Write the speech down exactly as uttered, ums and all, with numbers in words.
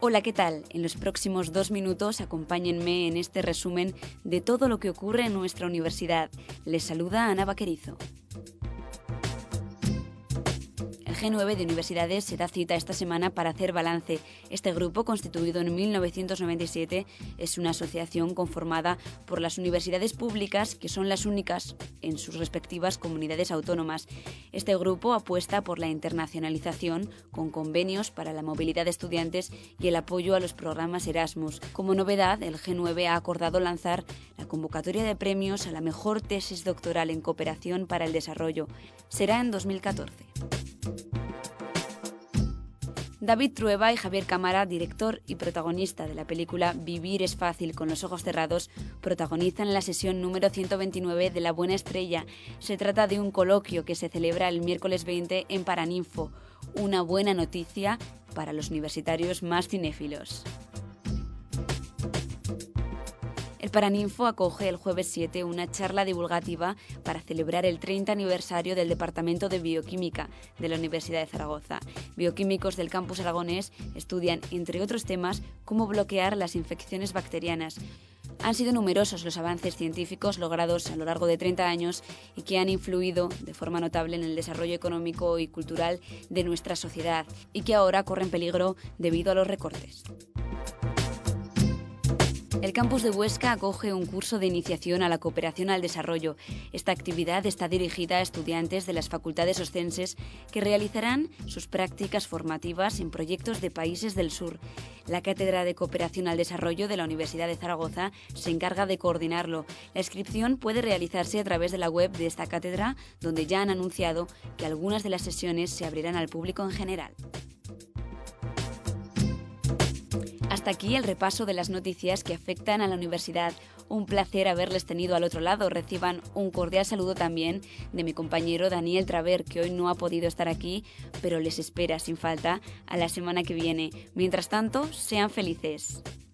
Hola, ¿qué tal? En los próximos dos minutos acompáñenme en este resumen de todo lo que ocurre en nuestra universidad. Les saluda Ana Vaquerizo. El G nueve de Universidades se da cita esta semana para hacer balance. Este grupo, constituido en mil novecientos noventa y siete, es una asociación conformada por las universidades públicas, que son las únicas en sus respectivas comunidades autónomas. Este grupo apuesta por la internacionalización, con convenios para la movilidad de estudiantes y el apoyo a los programas Erasmus. Como novedad, el G nueve ha acordado lanzar la convocatoria de premios a la mejor tesis doctoral en cooperación para el desarrollo. Será en dos mil catorce. David Trueba y Javier Cámara, director y protagonista de la película Vivir es fácil con los ojos cerrados, protagonizan la sesión número ciento veintinueve de La Buena Estrella. Se trata de un coloquio que se celebra el miércoles veinte en Paraninfo, una buena noticia para los universitarios más cinéfilos. El Paraninfo acoge el jueves siete una charla divulgativa para celebrar el treinta aniversario del Departamento de Bioquímica de la Universidad de Zaragoza. Bioquímicos del campus aragonés estudian, entre otros temas, cómo bloquear las infecciones bacterianas. Han sido numerosos los avances científicos logrados a lo largo de treinta años y que han influido de forma notable en el desarrollo económico y cultural de nuestra sociedad y que ahora corren peligro debido a los recortes. El campus de Huesca acoge un curso de iniciación a la cooperación al desarrollo. Esta actividad está dirigida a estudiantes de las facultades oscenses que realizarán sus prácticas formativas en proyectos de países del sur. La Cátedra de Cooperación al Desarrollo de la Universidad de Zaragoza se encarga de coordinarlo. La inscripción puede realizarse a través de la web de esta cátedra, donde ya han anunciado que algunas de las sesiones se abrirán al público en general. Hasta aquí el repaso de las noticias que afectan a la universidad. Un placer haberles tenido al otro lado. Reciban un cordial saludo también de mi compañero Daniel Traver, que hoy no ha podido estar aquí, pero les espera sin falta a la semana que viene. Mientras tanto, sean felices.